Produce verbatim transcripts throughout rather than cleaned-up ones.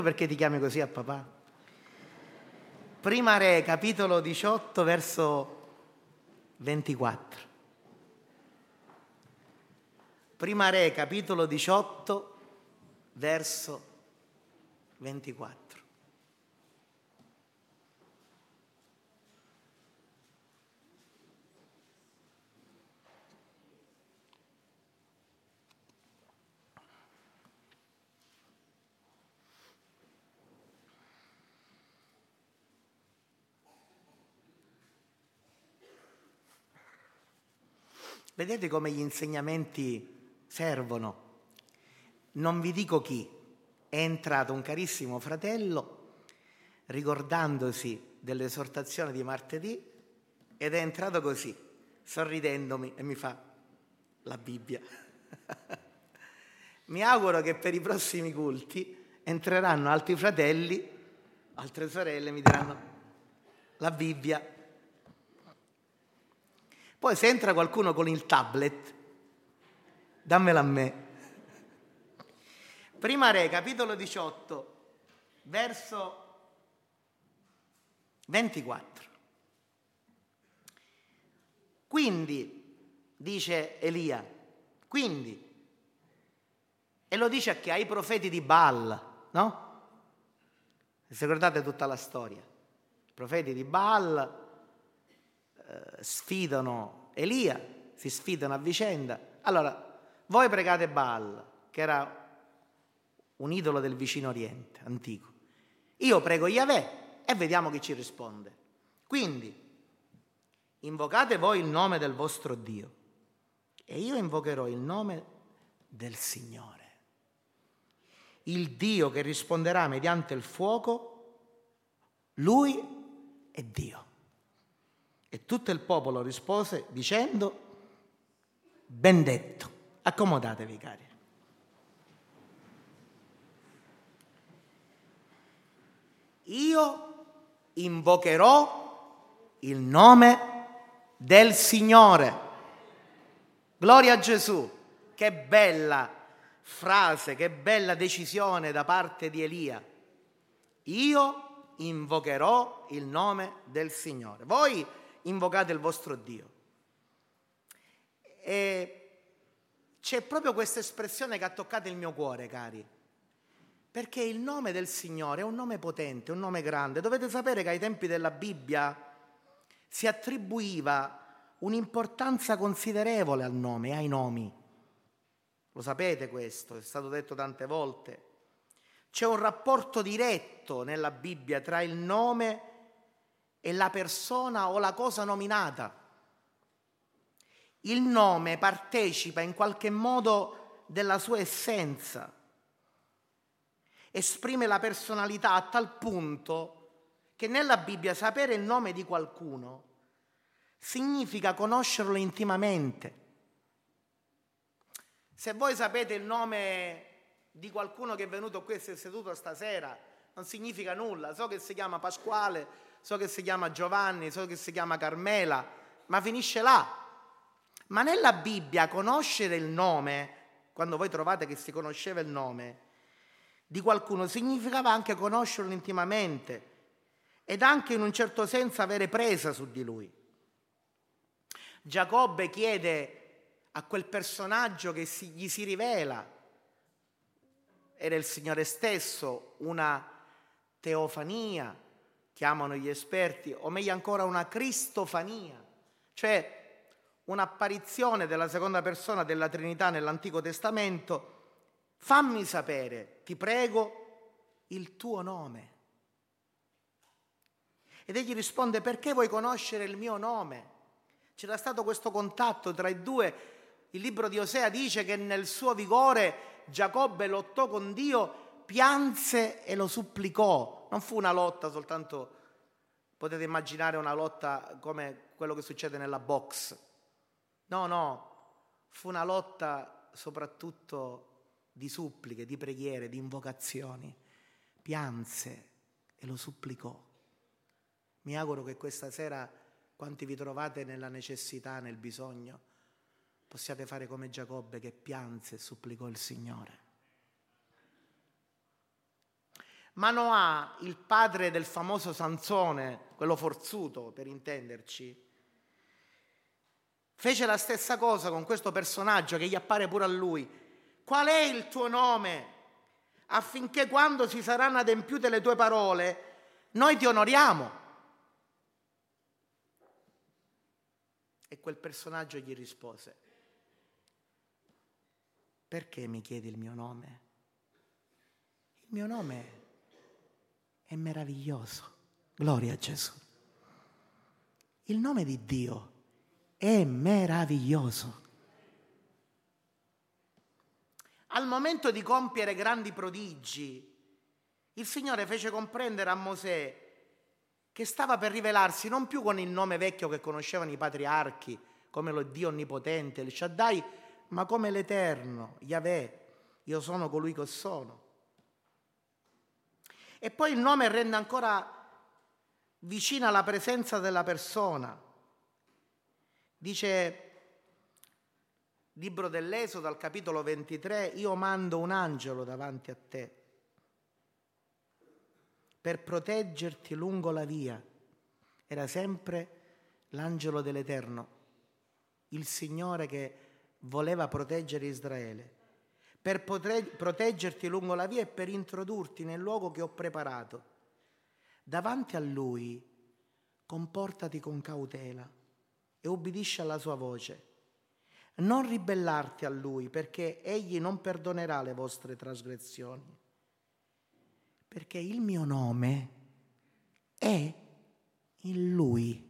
Perché ti chiami così a papà? Prima Re, capitolo diciotto, verso ventiquattro. Prima Re, capitolo diciotto, verso ventiquattro. Vedete come gli insegnamenti servono? Non vi dico chi, è entrato un carissimo fratello ricordandosi dell'esortazione di martedì ed è entrato così, sorridendomi e mi fa la Bibbia. Mi auguro che per i prossimi culti entreranno altri fratelli, altre sorelle e mi diranno la Bibbia. Poi se entra qualcuno con il tablet, dammela a me. Prima Re, capitolo diciotto, verso ventiquattro. Quindi, dice Elia, quindi, e lo dice a chi? Ai profeti di Baal, no? Se ricordate tutta la storia. I profeti di Baal eh, sfidano Elia, si sfidano a vicenda. Allora, voi pregate Baal, che era un idolo del vicino Oriente, antico. Io prego Yahweh e vediamo chi ci risponde. Quindi, invocate voi il nome del vostro Dio e io invocherò il nome del Signore. Il Dio che risponderà mediante il fuoco, Lui è Dio. E tutto il popolo rispose dicendo, ben detto. Accomodatevi, cari. Io invocherò il nome del Signore. Gloria a Gesù. Che bella frase, che bella decisione da parte di Elia. Io invocherò il nome del Signore. Voi invocate il vostro Dio. E c'è proprio questa espressione che ha toccato il mio cuore, cari. Perché il nome del Signore è un nome potente, un nome grande. Dovete sapere che ai tempi della Bibbia si attribuiva un'importanza considerevole al nome e ai nomi. Lo sapete questo, è stato detto tante volte. C'è un rapporto diretto nella Bibbia tra il nome e la persona o la cosa nominata. Il nome partecipa in qualche modo della sua essenza. Esprime la personalità a tal punto che nella Bibbia sapere il nome di qualcuno significa conoscerlo intimamente. Se voi sapete il nome di qualcuno che è venuto qui e si è seduto stasera, non significa nulla. So che si chiama Pasquale, so che si chiama Giovanni, so che si chiama Carmela, ma finisce là. Ma nella Bibbia conoscere il nome, quando voi trovate che si conosceva il nome di qualcuno, significava anche conoscerlo intimamente ed anche in un certo senso avere presa su di lui. Giacobbe chiede a quel personaggio che si, gli si rivela, era il Signore stesso, una teofania, chiamano gli esperti, o meglio ancora una cristofania, cioè un'apparizione della seconda persona della Trinità nell'Antico Testamento. Fammi sapere, ti prego, il tuo nome. Ed egli risponde, perché vuoi conoscere il mio nome? C'era stato questo contatto tra i due. Il libro di Osea dice che nel suo vigore Giacobbe lottò con Dio, pianse e lo supplicò. Non fu una lotta soltanto, potete immaginare una lotta come quello che succede nella box. No, no, fu una lotta soprattutto di suppliche, di preghiere, di invocazioni. Pianse e lo supplicò. Mi auguro che questa sera, quanti vi trovate nella necessità, nel bisogno, possiate fare come Giacobbe che pianse e supplicò il Signore. Manoà, il padre del famoso Sansone, quello forzuto per intenderci, fece la stessa cosa con questo personaggio che gli appare pure a lui. Qual è il tuo nome? Affinché quando si saranno adempiute le tue parole, noi ti onoriamo. E quel personaggio gli rispose: perché mi chiedi il mio nome? Il mio nome è meraviglioso. Gloria a Gesù. Il nome di Dio è meraviglioso. Al momento di compiere grandi prodigi, il Signore fece comprendere a Mosè che stava per rivelarsi non più con il nome vecchio che conoscevano i patriarchi, come lo Dio onnipotente, il Shaddai, ma come l'Eterno, Yahweh, io sono colui che sono. E poi il nome rende ancora vicina la presenza della persona. Dice Libro dell'Esodo al capitolo ventitré: io mando un angelo davanti a te per proteggerti lungo la via. Era sempre l'angelo dell'Eterno, il Signore che voleva proteggere Israele, per poter proteggerti lungo la via e per introdurti nel luogo che ho preparato. Davanti a Lui comportati con cautela e ubbidisci alla sua voce. Non ribellarti a Lui, perché Egli non perdonerà le vostre trasgressioni. Perché il mio nome è in Lui.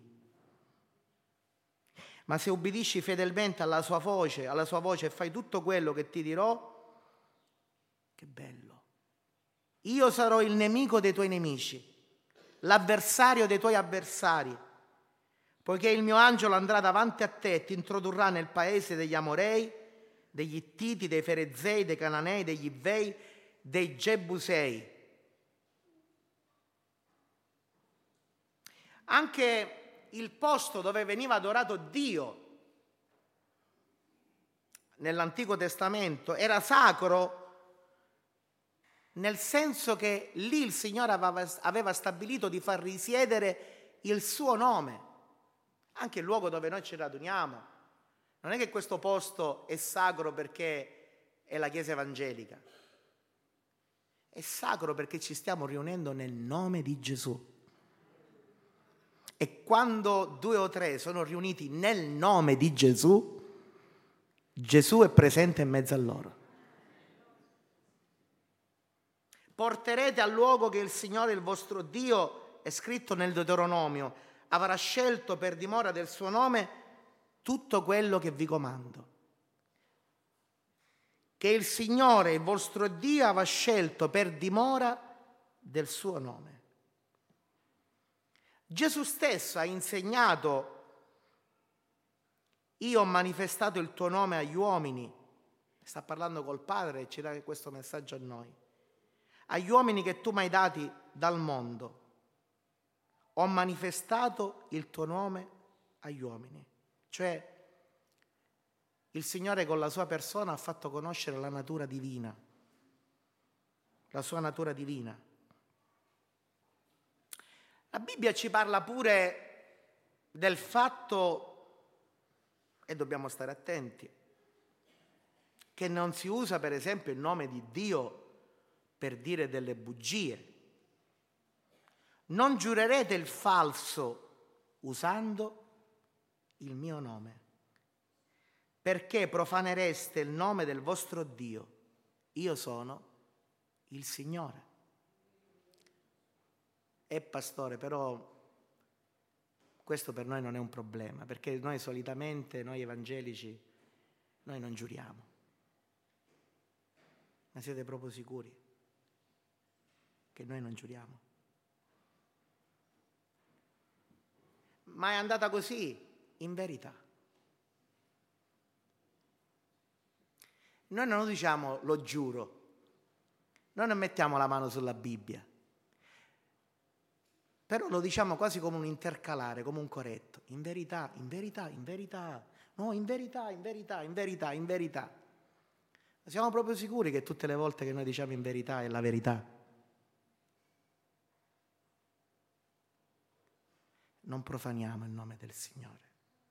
Ma se ubbidisci fedelmente alla sua voce, alla sua voce e fai tutto quello che ti dirò, che bello. Io sarò il nemico dei tuoi nemici, l'avversario dei tuoi avversari, poiché il mio angelo andrà davanti a te e ti introdurrà nel paese degli Amorei, degli Ittiti, dei Ferezei, dei Cananei, degli Ivei, dei Gebusei. Anche il posto dove veniva adorato Dio nell'Antico Testamento era sacro, nel senso che lì il Signore aveva stabilito di far risiedere il suo nome. Anche il luogo dove noi ci raduniamo. Non è che questo posto è sacro perché è la Chiesa evangelica. È sacro perché ci stiamo riunendo nel nome di Gesù. E quando due o tre sono riuniti nel nome di Gesù, Gesù è presente in mezzo a loro. Porterete al luogo che il Signore, il vostro Dio, è scritto nel Deuteronomio, avrà scelto per dimora del suo nome tutto quello che vi comando. Che il Signore, il vostro Dio, aveva scelto per dimora del suo nome. Gesù stesso ha insegnato: io ho manifestato il tuo nome agli uomini. Sta parlando col Padre e ci dà questo messaggio a noi. Agli uomini che tu mi hai dati dal mondo. Ho manifestato il tuo nome agli uomini. Cioè, il Signore con la sua persona ha fatto conoscere la natura divina, la sua natura divina. La Bibbia ci parla pure del fatto, e dobbiamo stare attenti, che non si usa per esempio il nome di Dio per dire delle bugie. Non giurerete il falso usando il mio nome, perché profanereste il nome del vostro Dio. Io sono il Signore. E pastore, però questo per noi non è un problema, perché noi solitamente, noi evangelici, noi non giuriamo. Ma siete proprio sicuri che noi non giuriamo? Ma è andata così, in verità. Noi non diciamo lo giuro, noi non mettiamo la mano sulla Bibbia, però lo diciamo quasi come un intercalare, come un corretto. In verità, in verità, in verità, no, in verità, in verità, in verità, in verità. Siamo proprio sicuri che tutte le volte che noi diciamo in verità è la verità? non profaniamo il nome del Signore.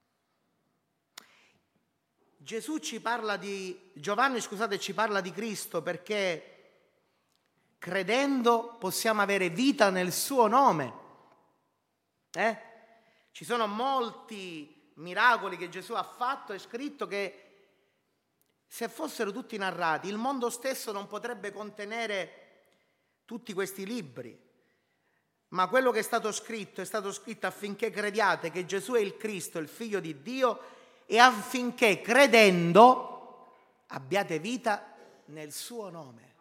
Gesù ci parla di, Giovanni scusate, ci parla di Cristo perché credendo possiamo avere vita nel suo nome. Eh? Ci sono molti miracoli che Gesù ha fatto e scritto che se fossero tutti narrati, il mondo stesso non potrebbe contenere tutti questi libri. Ma quello che è stato scritto è stato scritto affinché crediate che Gesù è il Cristo, il Figlio di Dio, e affinché credendo abbiate vita nel suo nome.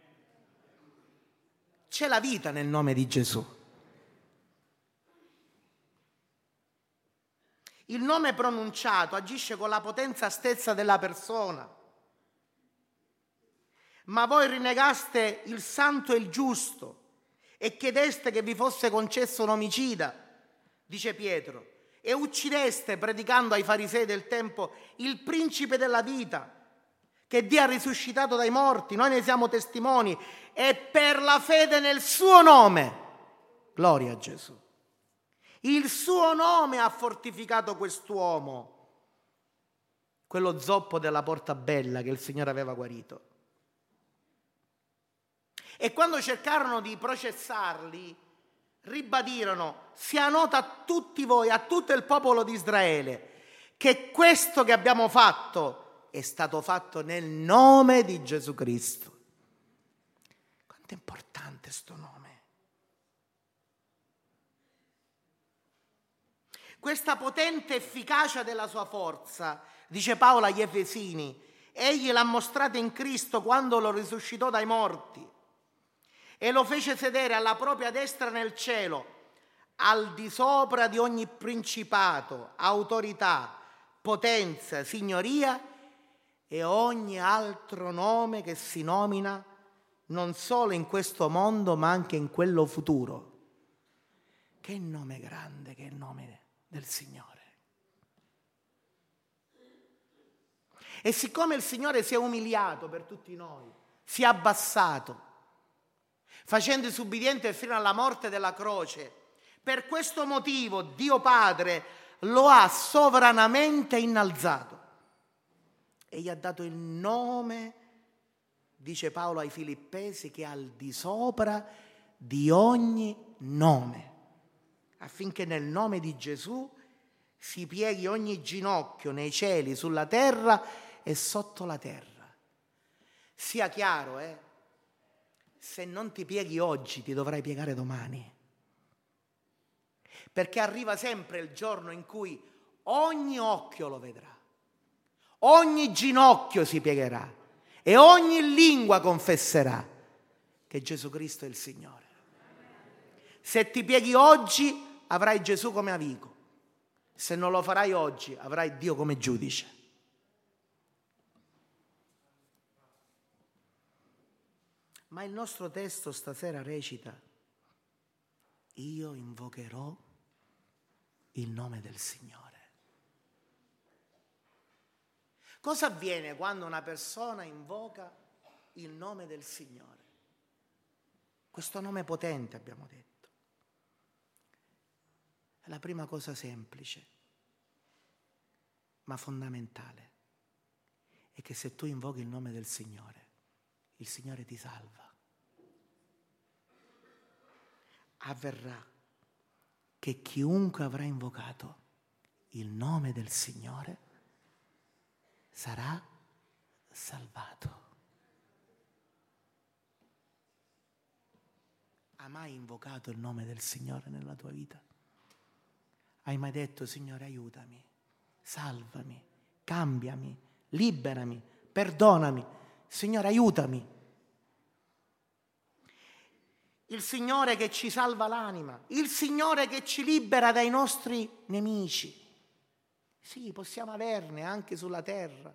C'è la vita nel nome di Gesù. Il nome pronunciato agisce con la potenza stessa della persona. Ma voi rinnegaste il santo e il giusto e chiedeste che vi fosse concesso un omicida, dice Pietro, e uccideste, predicando ai farisei del tempo, il principe della vita, che Dio ha risuscitato dai morti, noi ne siamo testimoni, e per la fede nel suo nome, gloria a Gesù. Il suo nome ha fortificato quest'uomo, quello zoppo della Portabella che il Signore aveva guarito. E quando cercarono di processarli, ribadirono: sia nota a tutti voi, a tutto il popolo di Israele, che questo che abbiamo fatto è stato fatto nel nome di Gesù Cristo. Quanto è importante sto nome. Questa potente efficacia della sua forza, dice Paolo agli Efesini, egli l'ha mostrata in Cristo quando lo risuscitò dai morti e lo fece sedere alla propria destra nel cielo, al di sopra di ogni principato, autorità, potenza, signoria e ogni altro nome che si nomina non solo in questo mondo ma anche in quello futuro. Che nome grande, che nome del Signore. E siccome il Signore si è umiliato per tutti noi, si è abbassato, facendosi ubbidiente fino alla morte della croce, per questo motivo Dio Padre lo ha sovranamente innalzato e gli ha dato il nome, dice Paolo ai Filippesi, che è al di sopra di ogni nome, affinché nel nome di Gesù si pieghi ogni ginocchio nei cieli, sulla terra e sotto la terra. Sia chiaro, eh? Se non ti pieghi oggi, ti dovrai piegare domani. Perché arriva sempre il giorno in cui ogni occhio lo vedrà, ogni ginocchio si piegherà e ogni lingua confesserà che Gesù Cristo è il Signore. Se ti pieghi oggi, avrai Gesù come amico. Se non lo farai oggi, avrai Dio come giudice. Ma il nostro testo stasera recita: io invocherò il nome del Signore. Cosa avviene quando una persona invoca il nome del Signore? Questo nome potente, abbiamo detto. È la prima cosa semplice, ma fondamentale, è che se tu invochi il nome del Signore, il Signore ti salva. Avverrà che chiunque avrà invocato il nome del Signore sarà salvato. Hai mai invocato il nome del Signore nella tua vita? Hai mai detto: Signore, aiutami, salvami, cambiami, liberami, perdonami, Signore, aiutami? Il Signore che ci salva l'anima, il Signore che ci libera dai nostri nemici. Sì, possiamo averne anche sulla terra.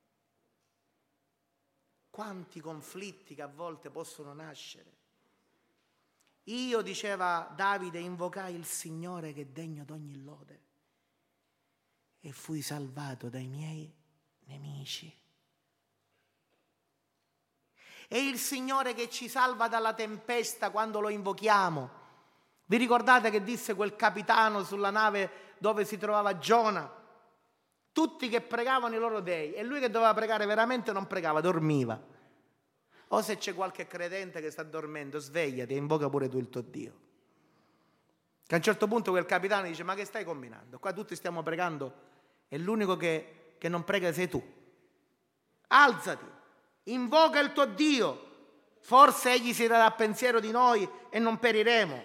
Quanti conflitti che a volte possono nascere. Io, diceva Davide, invocai il Signore che è degno d'ogni lode e fui salvato dai miei nemici. È il Signore che ci salva dalla tempesta quando lo invochiamo, Vi ricordate che disse quel capitano sulla nave dove si trovava Giona? Tutti che pregavano i loro dei, e lui che doveva pregare veramente non pregava, dormiva. O se c'è qualche credente che sta dormendo, svegliati e invoca pure tu il tuo Dio. Che a un certo punto quel capitano dice: ma che stai combinando? Qua tutti stiamo pregando e l'unico che, che non prega sei tu. Alzati, invoca il tuo Dio, forse egli si darà pensiero di noi e non periremo.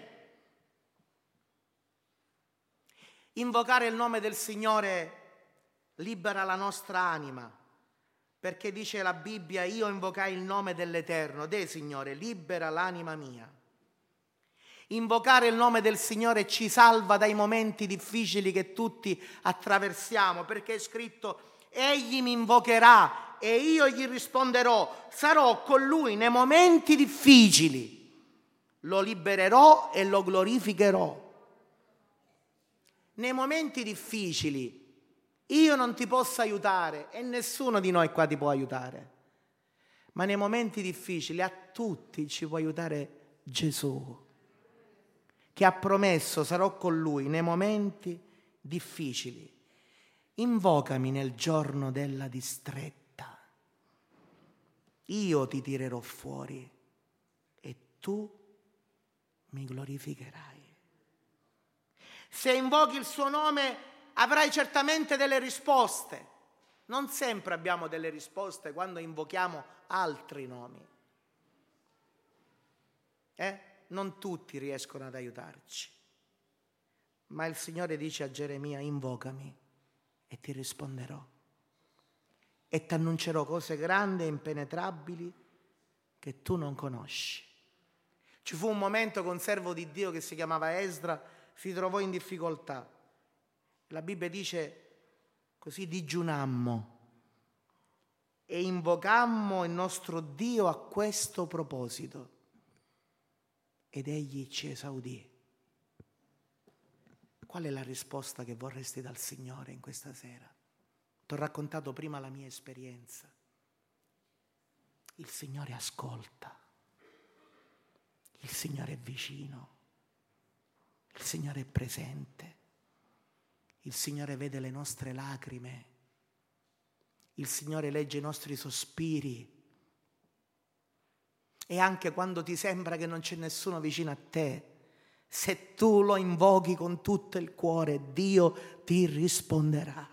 Invocare il nome del Signore libera la nostra anima, perché dice la Bibbia: io invocai il nome dell'Eterno, deh Signore, libera l'anima mia. Invocare il nome del Signore ci salva dai momenti difficili che tutti attraversiamo, perché è scritto: egli mi invocherà e io gli risponderò, sarò con lui nei momenti difficili, lo libererò e lo glorificherò. Nei momenti difficili io non ti posso aiutare e nessuno di noi qua ti può aiutare, ma nei momenti difficili a tutti ci può aiutare Gesù, che ha promesso: sarò con lui nei momenti difficili. Invocami nel giorno della distretta, io ti tirerò fuori e tu mi glorificherai. Se invochi il suo nome avrai certamente delle risposte. Non sempre abbiamo delle risposte quando invochiamo altri nomi. Eh? Non tutti riescono ad aiutarci. Ma il Signore dice a Geremia: invocami e ti risponderò e ti annuncerò cose grandi e impenetrabili che tu non conosci. Ci fu un momento con un servo di Dio che si chiamava Esdra, si trovò in difficoltà. La Bibbia dice così: digiunammo e invocammo il nostro Dio a questo proposito ed egli ci esaudì. Qual è la risposta che vorresti dal Signore in questa sera? Ti ho raccontato prima la mia esperienza. Il Signore ascolta, il Signore è vicino, il Signore è presente, il Signore vede le nostre lacrime, il Signore legge i nostri sospiri. E anche quando ti sembra che non c'è nessuno vicino a te, se tu lo invochi con tutto il cuore, Dio ti risponderà.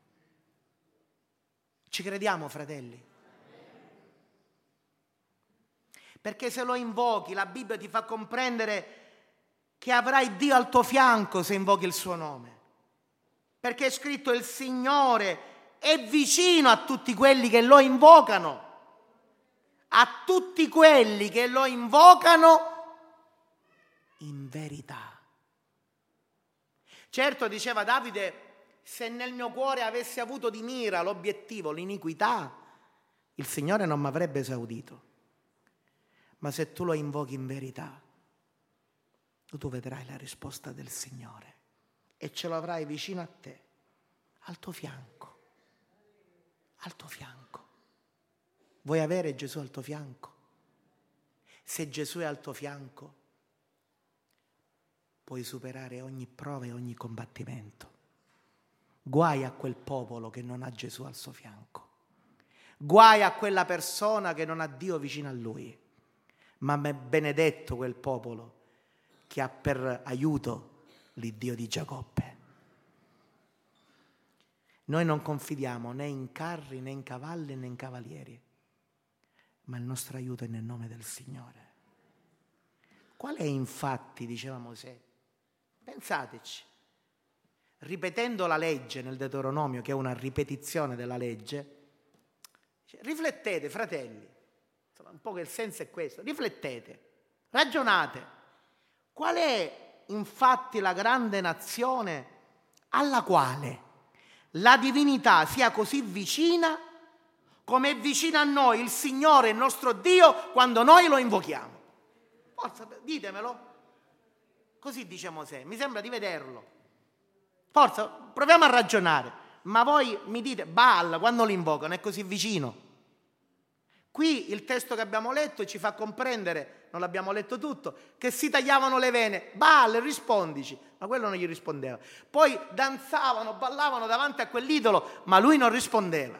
Ci crediamo, fratelli? Perché se lo invochi, la Bibbia ti fa comprendere che avrai Dio al tuo fianco se invochi il suo nome. Perché è scritto: il Signore è vicino a tutti quelli che lo invocano. A tutti quelli che lo invocano in verità. Certo, diceva Davide, se nel mio cuore avessi avuto di mira l'obiettivo, l'iniquità, il Signore non mi avrebbe esaudito. Ma se tu lo invochi in verità, tu vedrai la risposta del Signore e ce lo avrai vicino a te, al tuo fianco, al tuo fianco. Vuoi avere Gesù al tuo fianco? Se Gesù è al tuo fianco, puoi superare ogni prova e ogni combattimento. Guai a quel popolo che non ha Gesù al suo fianco. Guai a quella persona che non ha Dio vicino a lui. Ma è benedetto quel popolo che ha per aiuto l'Iddio di Giacobbe. Noi non confidiamo né in carri, né in cavalli, né in cavalieri, ma il nostro aiuto è nel nome del Signore. Qual è infatti, diceva Mosè? Pensateci. Ripetendo la legge nel Deuteronomio, che è una ripetizione della legge, riflettete, fratelli, insomma, un po' che il senso è questo, riflettete, ragionate. Qual è infatti la grande nazione alla quale la divinità sia così vicina come è vicino a noi il Signore, il nostro Dio, quando noi lo invochiamo? Forza, ditemelo. Così dice Mosè, mi sembra di vederlo. Forza, proviamo a ragionare. Ma voi mi dite, Baal, quando lo invocano, è così vicino. Qui il testo che abbiamo letto ci fa comprendere, non l'abbiamo letto tutto, che si tagliavano le vene. Baal, rispondici. Ma quello non gli rispondeva. Poi danzavano, ballavano davanti a quell'idolo, ma lui non rispondeva.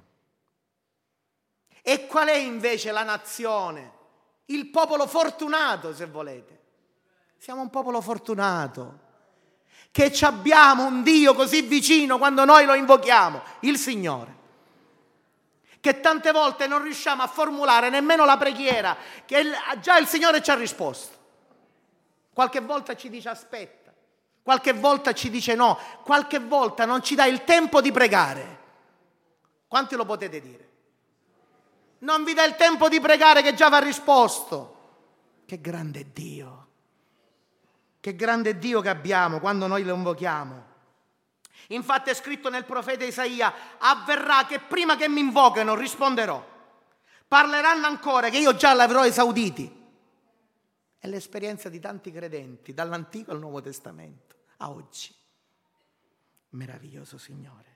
E qual è invece la nazione? Il popolo fortunato, se volete. Siamo un popolo fortunato, che ci abbiamo un Dio così vicino quando noi lo invochiamo, il Signore, che tante volte non riusciamo a formulare nemmeno la preghiera, che già il Signore ci ha risposto. Qualche volta ci dice aspetta, qualche volta ci dice no, qualche volta non ci dà il tempo di pregare. Quanti lo potete dire? Non vi dà il tempo di pregare che già va risposto. Che grande Dio! Che grande Dio che abbiamo quando noi lo invochiamo. Infatti è scritto nel profeta Isaia: avverrà che prima che mi invochino risponderò. Parleranno ancora che io già li avrò esauditi. È l'esperienza di tanti credenti, dall'Antico al Nuovo Testamento, a oggi. Meraviglioso Signore.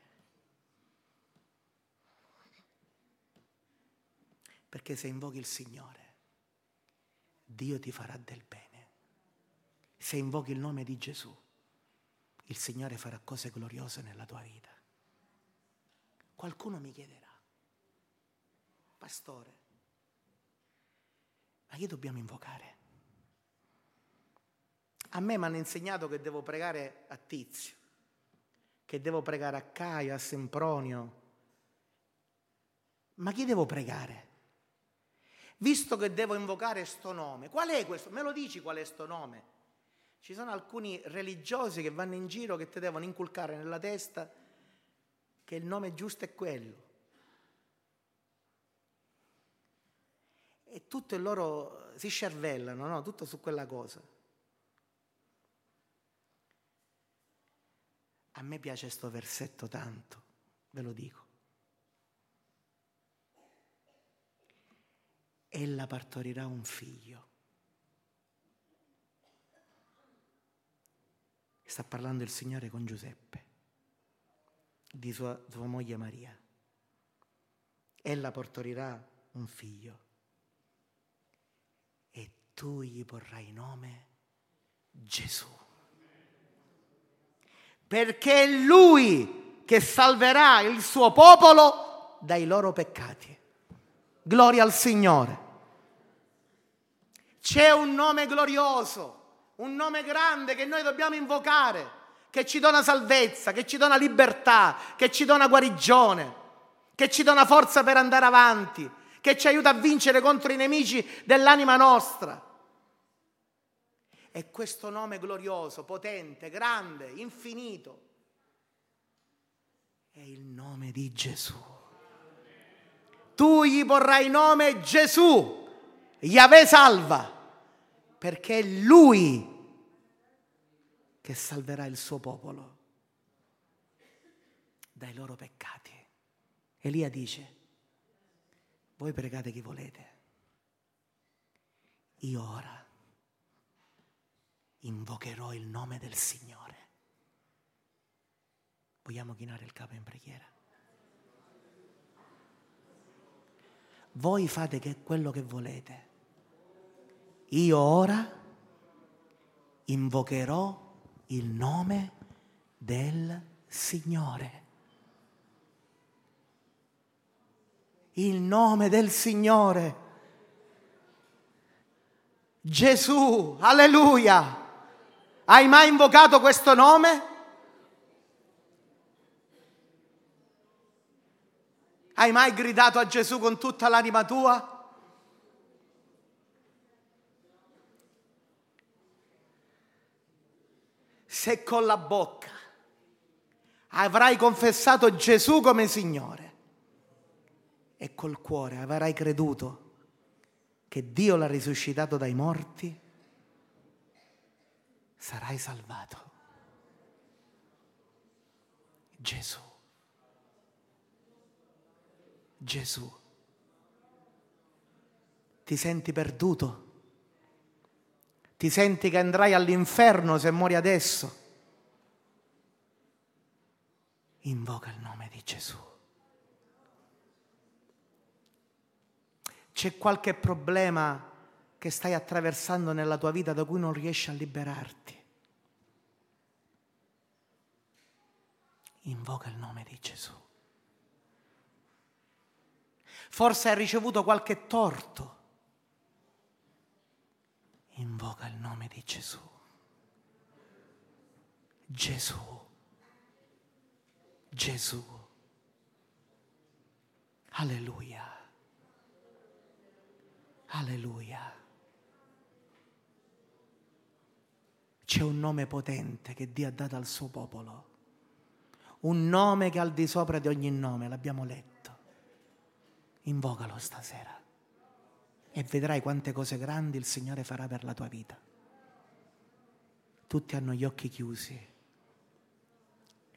Perché se invochi il Signore, Dio ti farà del bene. Se invochi il nome di Gesù, il Signore farà cose gloriose nella tua vita. Qualcuno mi chiederà: pastore, ma chi dobbiamo invocare? A me mi hanno insegnato che devo pregare a Tizio, che devo pregare a Caio, a Sempronio. Ma chi devo pregare? Visto che devo invocare sto nome, qual è questo? Me lo dici qual è sto nome? Ci sono alcuni religiosi che vanno in giro che ti devono inculcare nella testa che il nome giusto è quello. E tutto il loro si scervellano, no? Tutto su quella cosa. A me piace sto versetto tanto, ve lo dico. Ella partorirà un figlio. Sta parlando il Signore con Giuseppe, di sua, sua moglie Maria. Ella partorirà un figlio e tu gli porrai nome Gesù. Perché è Lui che salverà il suo popolo dai loro peccati. Gloria al Signore. C'è un nome glorioso, un nome grande che noi dobbiamo invocare, che ci dona salvezza, che ci dona libertà, che ci dona guarigione, che ci dona forza per andare avanti, che ci aiuta a vincere contro i nemici dell'anima nostra. E questo nome glorioso, potente, grande, infinito, è il nome di Gesù. Tu gli porrai nome Gesù, Yahweh salva, perché è Lui che salverà il suo popolo dai loro peccati. Elia dice: voi pregate chi volete, io ora invocherò il nome del Signore. Vogliamo chinare il capo in preghiera? Voi fate che quello che volete, io ora invocherò il nome del Signore. Il nome del Signore. Gesù, alleluia. Hai mai invocato questo nome? Hai mai gridato a Gesù con tutta l'anima tua? Se con la bocca avrai confessato Gesù come Signore e col cuore avrai creduto che Dio l'ha risuscitato dai morti, sarai salvato. Gesù. Gesù. Ti senti perduto? Ti senti che andrai all'inferno se muori adesso? Invoca il nome di Gesù. C'è qualche problema che stai attraversando nella tua vita da cui non riesci a liberarti? Invoca il nome di Gesù. Forse hai ricevuto qualche torto. Invoca il nome di Gesù. Gesù. Gesù. Alleluia. Alleluia. C'è un nome potente che Dio ha dato al suo popolo. Un nome che è al di sopra di ogni nome, l'abbiamo letto. Invocalo stasera e vedrai quante cose grandi il Signore farà per la tua vita. Tutti hanno gli occhi chiusi.